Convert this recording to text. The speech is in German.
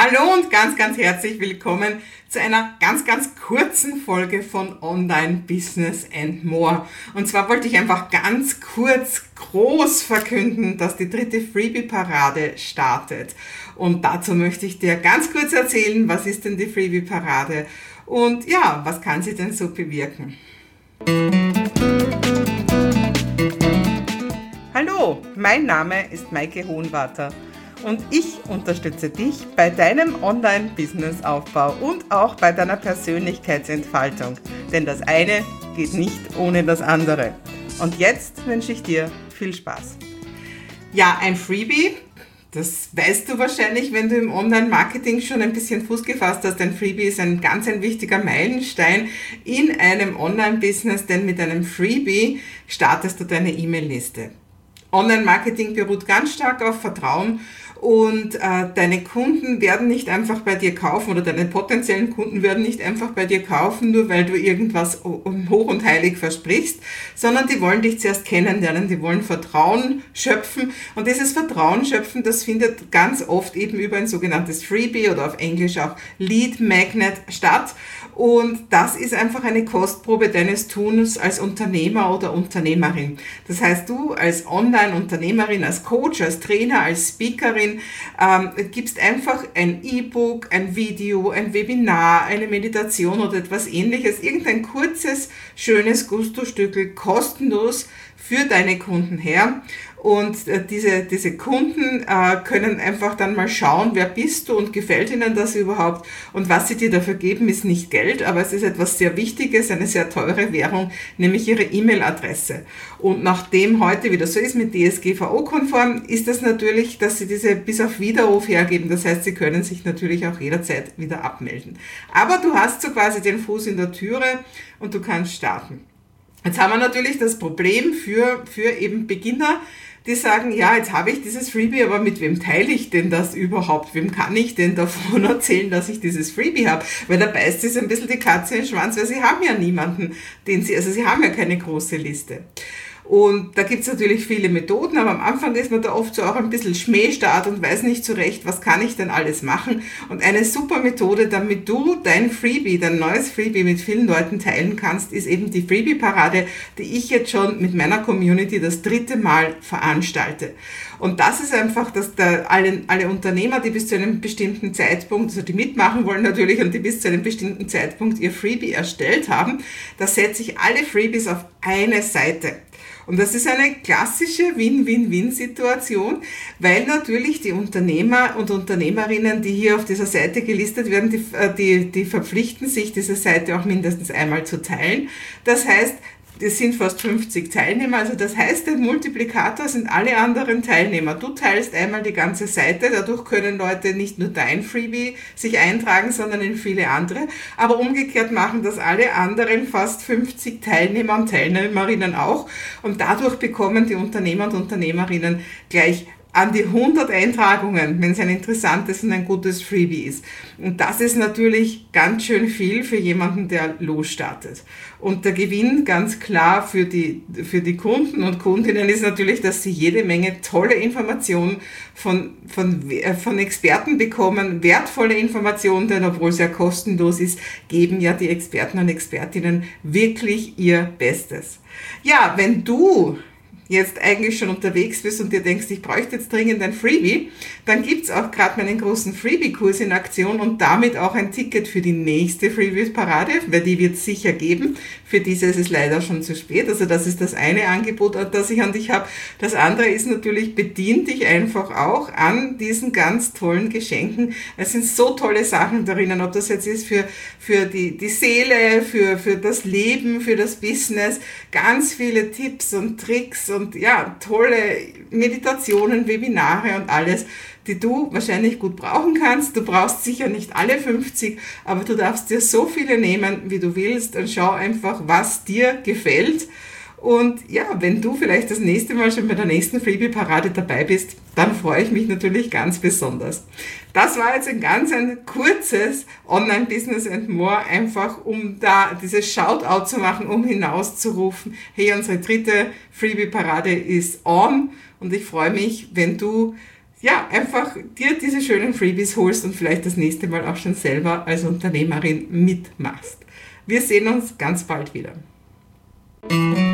Hallo und ganz herzlich willkommen zu einer ganz kurzen Folge von Online Business and More. Und zwar wollte ich einfach ganz groß verkünden, dass die 3. Freebie-Parade startet. Und dazu möchte ich dir ganz kurz erzählen, was ist denn die Freebie-Parade und ja, was kann sie denn so bewirken? Hallo, mein Name ist Maike Hohenwarter. Und ich unterstütze dich bei deinem Online-Business-Aufbau und auch bei deiner Persönlichkeitsentfaltung. Denn das eine geht nicht ohne das andere. Und jetzt wünsche ich dir viel Spaß. Ja, ein Freebie, das weißt du wahrscheinlich, wenn du im Online-Marketing schon ein bisschen Fuß gefasst hast. Ein Freebie ist ein ganz wichtiger Meilenstein in einem Online-Business, denn mit einem Freebie startest du deine E-Mail-Liste. Online-Marketing beruht ganz stark auf Vertrauen und deine Kunden werden nicht einfach bei dir kaufen oder deine potenziellen Kunden werden nicht einfach bei dir kaufen, nur weil du irgendwas hoch und heilig versprichst, sondern die wollen dich zuerst kennenlernen, die wollen Vertrauen schöpfen und dieses Vertrauen schöpfen, das findet ganz oft eben über ein sogenanntes Freebie oder auf Englisch auch Lead Magnet statt. Und das ist einfach eine Kostprobe deines Tuns als Unternehmer oder Unternehmerin. Das heißt, du als Online-Unternehmerin, als Coach, als Trainer, als Speakerin gibst einfach ein E-Book, ein Video, ein Webinar, eine Meditation oder etwas Ähnliches, irgendein kurzes, schönes Gusto-Stückel kostenlos für deine Kunden her. Und diese Kunden können einfach dann mal schauen, wer bist du und gefällt ihnen das überhaupt. Und was sie dir dafür geben, ist nicht Geld, aber es ist etwas sehr Wichtiges, eine sehr teure Währung, nämlich ihre E-Mail-Adresse. Und nachdem heute wieder so ist mit DSGVO-konform, ist das natürlich, dass sie diese bis auf Widerruf hergeben. Das heißt, sie können sich natürlich auch jederzeit wieder abmelden. Aber du hast so quasi den Fuß in der Türe und du kannst starten. Jetzt haben wir natürlich das Problem für eben Beginner, die sagen, ja, jetzt habe ich dieses Freebie, aber mit wem teile ich denn das überhaupt? Wem kann ich denn davon erzählen, dass ich dieses Freebie habe? Weil da beißt es ein bisschen die Katze in den Schwanz, weil sie haben ja niemanden, sie haben ja keine große Liste. Und da gibt's natürlich viele Methoden, aber am Anfang ist man da oft so auch ein bisschen Schmähstart und weiß nicht so recht, was kann ich denn alles machen. Und eine super Methode, damit du dein Freebie, dein neues Freebie mit vielen Leuten teilen kannst, ist eben die Freebie-Parade, die ich jetzt schon mit meiner Community das 3. Mal veranstalte. Und das ist einfach, dass da alle Unternehmer, die bis zu einem bestimmten Zeitpunkt, also die mitmachen wollen natürlich und die bis zu einem bestimmten Zeitpunkt ihr Freebie erstellt haben, da setze ich alle Freebies auf eine Seite. Und das ist eine klassische Win-Win-Win-Situation, weil natürlich die Unternehmer und Unternehmerinnen, die hier auf dieser Seite gelistet werden, die verpflichten sich, diese Seite auch mindestens einmal zu teilen. Das heißt, es sind fast 50 Teilnehmer, also das heißt, der Multiplikator sind alle anderen Teilnehmer. Du teilst einmal die ganze Seite, dadurch können Leute nicht nur dein Freebie sich eintragen, sondern in viele andere. Aber umgekehrt machen das alle anderen fast 50 Teilnehmer und Teilnehmerinnen auch. Und dadurch bekommen die Unternehmer und Unternehmerinnen gleich an die 100 Eintragungen, wenn es ein interessantes und ein gutes Freebie ist. Und das ist natürlich ganz schön viel für jemanden, der losstartet. Und der Gewinn ganz klar für die Kunden und Kundinnen ist natürlich, dass sie jede Menge tolle Informationen von Experten bekommen, wertvolle Informationen, denn obwohl es ja kostenlos ist, geben ja die Experten und Expertinnen wirklich ihr Bestes. Ja, wenn du jetzt eigentlich schon unterwegs bist und dir denkst, ich bräuchte jetzt dringend ein Freebie, dann gibt's auch gerade meinen großen Freebie-Kurs in Aktion und damit auch ein Ticket für die nächste Freebie-Parade, weil die wird es sicher geben. Für diese ist es leider schon zu spät. Also das ist das eine Angebot, das ich an dich habe. Das andere ist natürlich, bedien dich einfach auch an diesen ganz tollen Geschenken. Es sind so tolle Sachen darin, ob das jetzt ist für die Seele, für das Leben, für das Business, ganz viele Tipps und Tricks und ja, tolle Meditationen, Webinare und alles, die du wahrscheinlich gut brauchen kannst. Du brauchst sicher nicht alle 50, aber du darfst dir so viele nehmen, wie du willst und schau einfach, was dir gefällt. Und ja, wenn du vielleicht das nächste Mal schon bei der nächsten Freebie-Parade dabei bist, dann freue ich mich natürlich ganz besonders. Das war jetzt ein kurzes Online-Business and More, einfach um da dieses Shoutout zu machen, um hinauszurufen, hey, unsere 3. Freebie-Parade ist on und ich freue mich, wenn du einfach dir diese schönen Freebies holst und vielleicht das nächste Mal auch schon selber als Unternehmerin mitmachst. Wir sehen uns ganz bald wieder.